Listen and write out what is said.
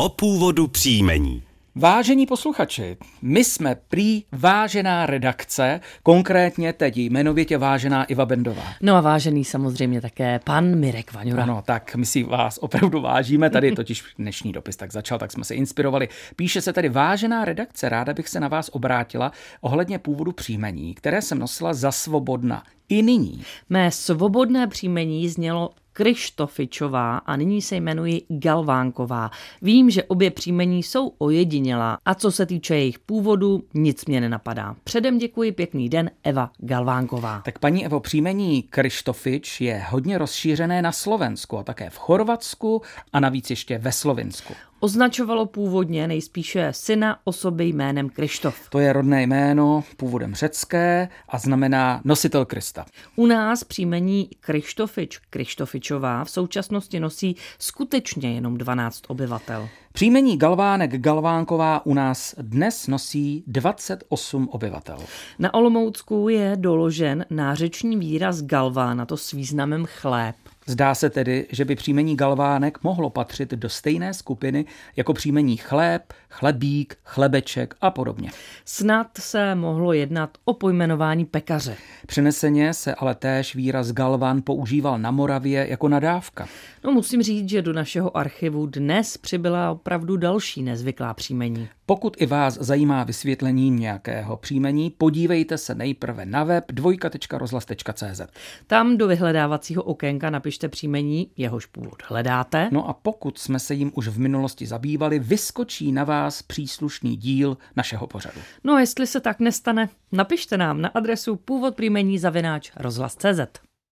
o původu příjmení. Vážení posluchači, my jsme prý vážená redakce, konkrétně teď jmenovitě vážená Iva Bendová. No a vážený samozřejmě také pan Mirek Vaňura. Ano, tak my si vás opravdu vážíme, tady totiž dnešní dopis tak začal, tak jsme se inspirovali. Píše se tady: vážená redakce, ráda bych se na vás obrátila ohledně původu příjmení, které jsem nosila za Svobodna. I nyní. Mé svobodné příjmení znělo Kryštofičová a nyní se jmenuji Galvánková. Vím, že obě příjmení jsou ojedinělá a co se týče jejich původu, nic mě nenapadá. Předem děkuji, pěkný den, Eva Galvánková. Tak paní Evo, příjmení Kryštofič je hodně rozšířené na Slovensku a také v Chorvatsku a navíc ještě ve Slovinsku. Označovalo původně nejspíše syna osoby jménem Kryštof. To je rodné jméno, původem řecké a znamená nositel Krista. U nás příjmení Kryštofič, Kryštofičová v současnosti nosí skutečně jenom 12 obyvatel. Příjmení Galvánek, Galvánková u nás dnes nosí 28 obyvatel. Na Olomoucku je doložen nářeční výraz Galván, a to s významem chléb. Zdá se tedy, že by příjmení Galvánek mohlo patřit do stejné skupiny jako příjmení chléb, chlebík, chlebeček a podobně. Snad se mohlo jednat o pojmenování pekaře. Přeneseně se ale též výraz Galván používal na Moravě jako nadávka. No, musím říct, že do našeho archivu dnes přibyla opravdu další nezvyklá příjmení. Pokud i vás zajímá vysvětlení nějakého příjmení, podívejte se nejprve na web dvojka.rozhlas.cz. Tam do vyhledávacího okénka napište příjmení, jehož původ hledáte. No a pokud jsme se jim už v minulosti zabývali, vyskočí na vás příslušný díl našeho pořadu. No a jestli se tak nestane, napište nám na adresu původpříjmení @rozhlas.cz.